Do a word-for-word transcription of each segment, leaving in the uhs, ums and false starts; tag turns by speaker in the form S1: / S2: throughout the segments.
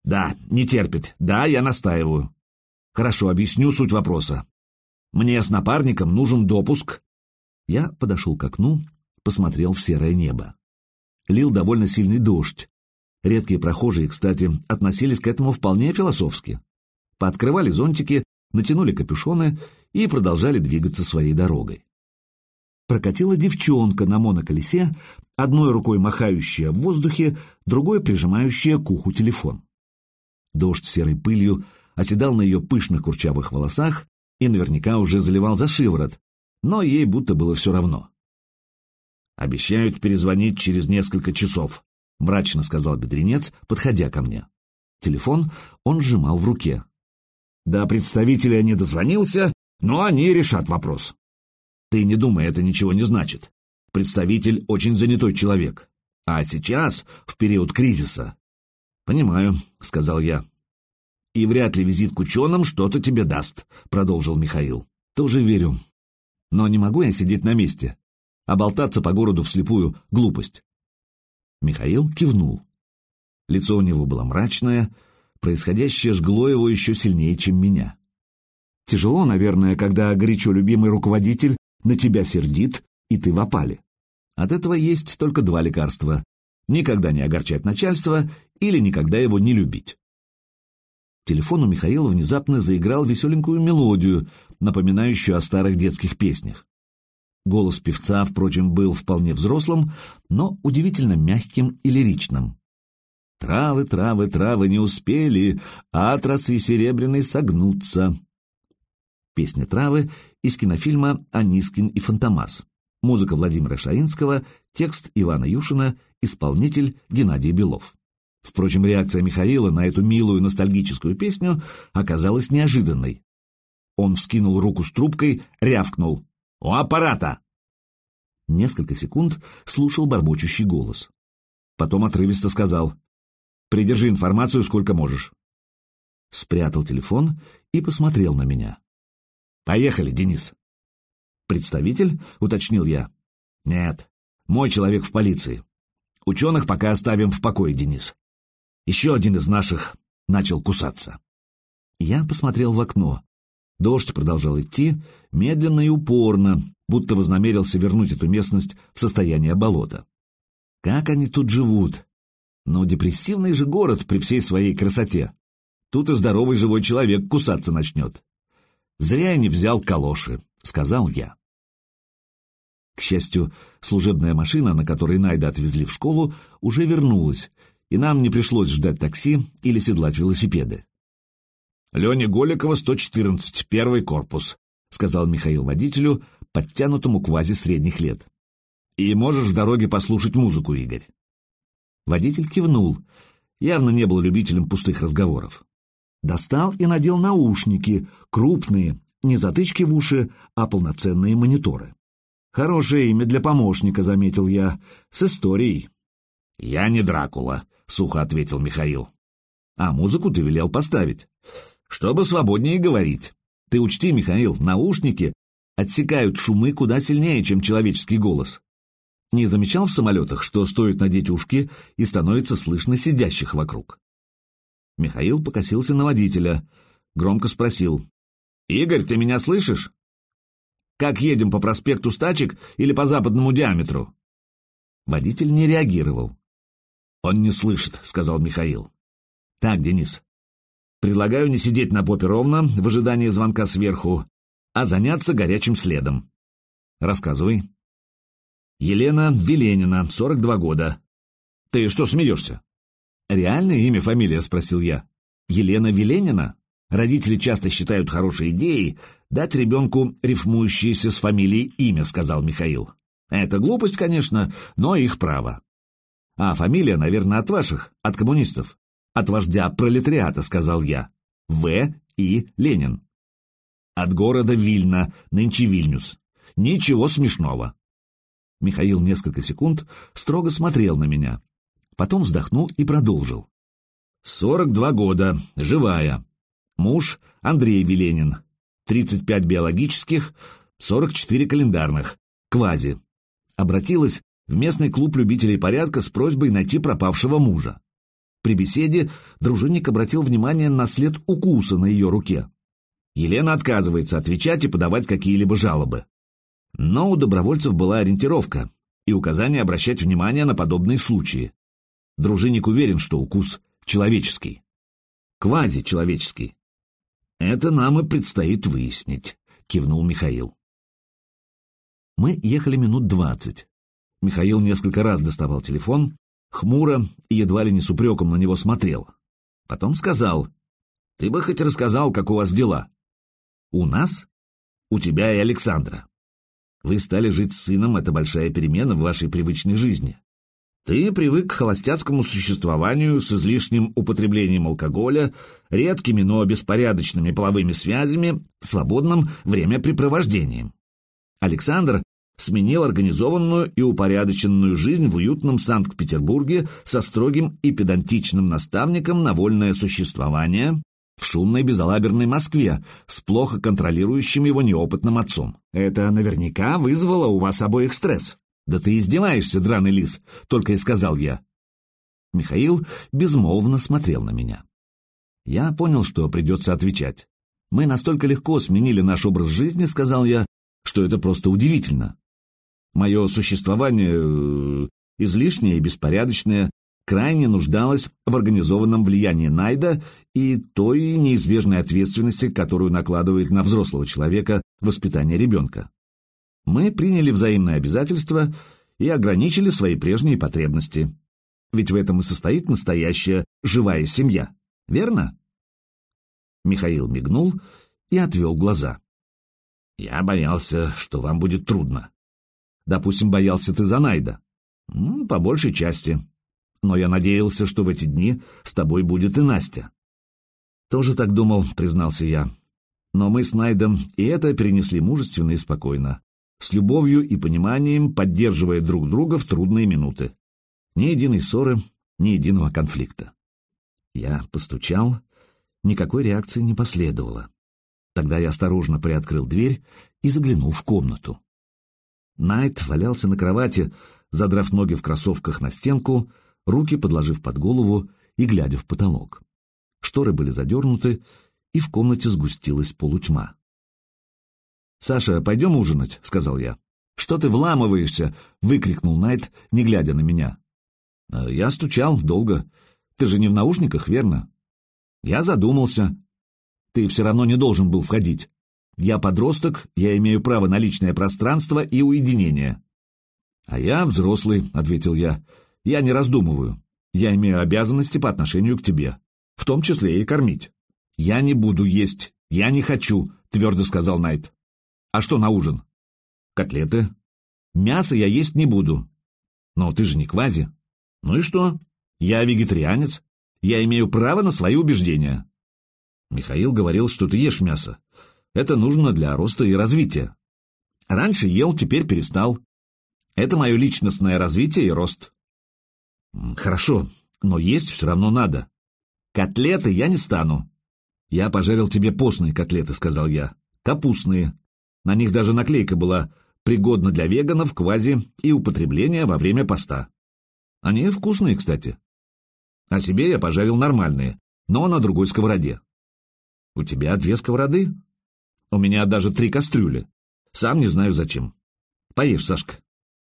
S1: Да, не терпит. Да, я настаиваю. Хорошо, объясню суть вопроса. Мне с напарником нужен допуск. Я подошел к окну, посмотрел в серое небо. Лил довольно сильный дождь. Редкие прохожие, кстати, относились к этому вполне философски. Пооткрывали зонтики, натянули капюшоны и продолжали двигаться своей дорогой. Прокатила девчонка на моноколесе, одной рукой махающая в воздухе, другой прижимающая к уху телефон. Дождь серой пылью оседал на ее пышных курчавых волосах и наверняка уже заливал за шиворот, но ей будто было все равно. «Обещают перезвонить через несколько часов», — мрачно сказал бедренец, подходя ко мне. Телефон он сжимал в руке. «До представителя не дозвонился, но они решат вопрос. Ты не думай, это ничего не значит. Представитель очень занятой человек. А сейчас, в период кризиса...» «Понимаю», — сказал я. «И вряд ли визит к ученым что-то тебе даст», — продолжил Михаил. «Тоже верю. Но не могу я сидеть на месте, а болтаться по городу вслепую — глупость». Михаил кивнул. Лицо у него было мрачное, происходящее жгло его еще сильнее, чем меня. Тяжело, наверное, когда горячо любимый руководитель на тебя сердит, и ты в опале. От этого есть только два лекарства: никогда не огорчать начальство или никогда его не любить. Телефон у Михаила внезапно заиграл веселенькую мелодию, напоминающую о старых детских песнях. Голос певца, впрочем, был вполне взрослым, но удивительно мягким и лиричным. «Травы, травы, травы не успели, от росы серебряной согнуться». Песня «Травы» из кинофильма «Анискин и Фантомас». Музыка Владимира Шаинского, текст Ивана Юшина, исполнитель Геннадий Белов. Впрочем, реакция Михаила на эту милую ностальгическую песню оказалась неожиданной. Он вскинул руку с трубкой, рявкнул: «У аппарата!» Несколько секунд слушал бормочущий голос. Потом отрывисто сказал: «Придержи информацию сколько можешь». Спрятал телефон и посмотрел на меня. «Поехали, Денис». «Представитель?» — уточнил я. «Нет, мой человек в полиции. Ученых пока оставим в покое, Денис. Еще один из наших начал кусаться». Я посмотрел в окно. Дождь продолжал идти, медленно и упорно, будто вознамерился вернуть эту местность в состояние болота. Как они тут живут? Но депрессивный же город при всей своей красоте. Тут и здоровый живой человек кусаться начнет. «Зря я не взял калоши», — сказал я. К счастью, служебная машина, на которой Найда отвезли в школу, уже вернулась, и нам не пришлось ждать такси или седлать велосипеды. «Леня Голикова, сто четырнадцать, первый корпус», — сказал Михаил водителю, подтянутому квази средних лет. «И можешь в дороге послушать музыку, Игорь». Водитель кивнул, явно не был любителем пустых разговоров. Достал и надел наушники, крупные, не затычки в уши, а полноценные мониторы. «Хорошее имя для помощника», — заметил я, — «с историей». «Я не Дракула», — сухо ответил Михаил. «А музыку ты велел поставить, чтобы свободнее говорить. Ты учти, Михаил, наушники отсекают шумы куда сильнее, чем человеческий голос. Не замечал в самолетах, что стоит надеть ушки и становится слышно сидящих вокруг?» Михаил покосился на водителя, громко спросил: «Игорь, ты меня слышишь? Как едем, по проспекту Стачек или по западному диаметру?» Водитель не реагировал. «Он не слышит», — сказал Михаил. «Так, Денис, предлагаю не сидеть на попе ровно в ожидании звонка сверху, а заняться горячим следом. Рассказывай». «Елена Веленина, сорок два года. Ты что смеешься?» «Реальное имя, фамилия?» — спросил я. «Елена Веленина? Родители часто считают хорошей идеей дать ребенку рифмующееся с фамилией имя», — сказал Михаил. «Это глупость, конечно, но их право». «А фамилия, наверное, от ваших, от коммунистов. От вождя пролетариата», — сказал я. В. И. Ленин. «От города Вильна, нынче Вильнюс. Ничего смешного». Михаил несколько секунд строго смотрел на меня. Потом вздохнул и продолжил. «Сорок два года, живая. Муж Андрей Веленин. Тридцать пять биологических, сорок четыре календарных. Квази. Обратилась в местный клуб любителей порядка с просьбой найти пропавшего мужа. При беседе дружинник обратил внимание на след укуса на ее руке. Елена отказывается отвечать и подавать какие-либо жалобы. Но у добровольцев была ориентировка и указание обращать внимание на подобные случаи. Дружинник уверен, что укус человеческий. Квазичеловеческий. «Это нам и предстоит выяснить», — кивнул Михаил. Мы ехали минут двадцать. Михаил несколько раз доставал телефон, хмуро и едва ли не с упреком на него смотрел. Потом сказал: «Ты бы хоть рассказал, как у вас дела?» «У нас? У тебя и Александра. Вы стали жить с сыном, это большая перемена в вашей привычной жизни. Ты привык к холостяцкому существованию с излишним употреблением алкоголя, редкими, но беспорядочными половыми связями, свободным времяпрепровождением. Александр сменил организованную и упорядоченную жизнь в уютном Санкт-Петербурге со строгим и педантичным наставником на вольное существование в шумной безалаберной Москве с плохо контролирующим его неопытным отцом. Это наверняка вызвало у вас обоих стресс». «Да ты издеваешься, драный лис», — только и сказал я. Михаил безмолвно смотрел на меня. Я понял, что придется отвечать. «Мы настолько легко сменили наш образ жизни, — сказал я, — что это просто удивительно. Мое существование э, излишнее и беспорядочное крайне нуждалось в организованном влиянии Найда и той неизбежной ответственности, которую накладывает на взрослого человека воспитание ребенка. Мы приняли взаимные обязательства и ограничили свои прежние потребности. Ведь в этом и состоит настоящая живая семья, верно?» Михаил мигнул и отвел глаза. «Я боялся, что вам будет трудно. Допустим, боялся ты за Найда. М, по большей части. Но я надеялся, что в эти дни с тобой будет и Настя». «Тоже так думал», — признался я. «Но мы с Найдом и это перенесли мужественно и спокойно, с любовью и пониманием, поддерживая друг друга в трудные минуты. Ни единой ссоры, ни единого конфликта». Я постучал, никакой реакции не последовало. Тогда я осторожно приоткрыл дверь и заглянул в комнату. Найд валялся на кровати, задрав ноги в кроссовках на стенку, руки подложив под голову и глядя в потолок. Шторы были задернуты, и в комнате сгустилась полутьма. «Саша, пойдем ужинать», — сказал я. «Что ты вламываешься?» — выкрикнул Найд, не глядя на меня. «Я стучал долго. Ты же не в наушниках, верно?» Я задумался. «Ты все равно не должен был входить. Я подросток, я имею право на личное пространство и уединение». «А я взрослый», — ответил я. «Я не раздумываю. Я имею обязанности по отношению к тебе, в том числе и кормить». «Я не буду есть. Я не хочу», — твердо сказал Найд. «А что на ужин?» «Котлеты. Мясо я есть не буду». «Но ты же не квази». «Ну и что? Я вегетарианец. Я имею право на свои убеждения». «Михаил говорил, что ты ешь мясо. Это нужно для роста и развития. Раньше ел, теперь перестал. Это мое личностное развитие и рост». «Хорошо, но есть все равно надо. Котлеты я не стану». «Я пожарил тебе постные котлеты», — сказал я. «Капустные. На них даже наклейка была «Пригодна для веганов, квази и употребления во время поста». Они вкусные, кстати. А себе я пожарил нормальные, но на другой сковороде». «У тебя две сковороды?» «У меня даже три кастрюли. Сам не знаю зачем. Поешь, Сашка».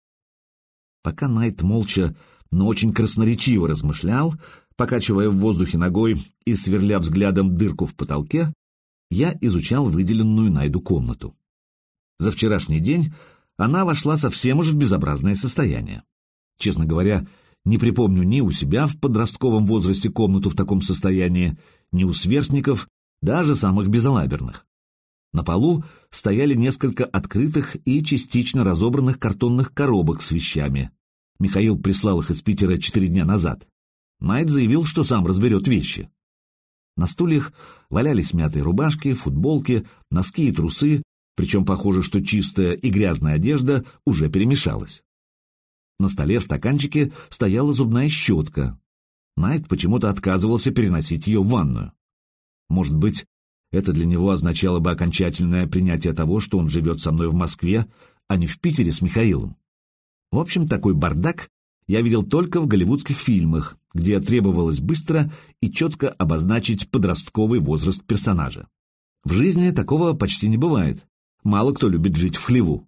S1: Пока Найд молча, но очень красноречиво размышлял, покачивая в воздухе ногой и сверля взглядом дырку в потолке, я изучал выделенную Найду комнату. За вчерашний день она вошла совсем уж в безобразное состояние. Честно говоря, не припомню ни у себя в подростковом возрасте комнату в таком состоянии, ни у сверстников, даже самых безалаберных. На полу стояли несколько открытых и частично разобранных картонных коробок с вещами. Михаил прислал их из Питера четыре дня назад. Найд заявил, что сам разберет вещи. На стульях валялись мятые рубашки, футболки, носки и трусы, причем похоже, что чистая и грязная одежда уже перемешалась. На столе в стаканчике стояла зубная щетка. Найд почему-то отказывался переносить ее в ванную. Может быть, это для него означало бы окончательное принятие того, что он живет со мной в Москве, а не в Питере с Михаилом. В общем, такой бардак я видел только в голливудских фильмах, где требовалось быстро и четко обозначить подростковый возраст персонажа. В жизни такого почти не бывает. Мало кто любит жить в хлеву.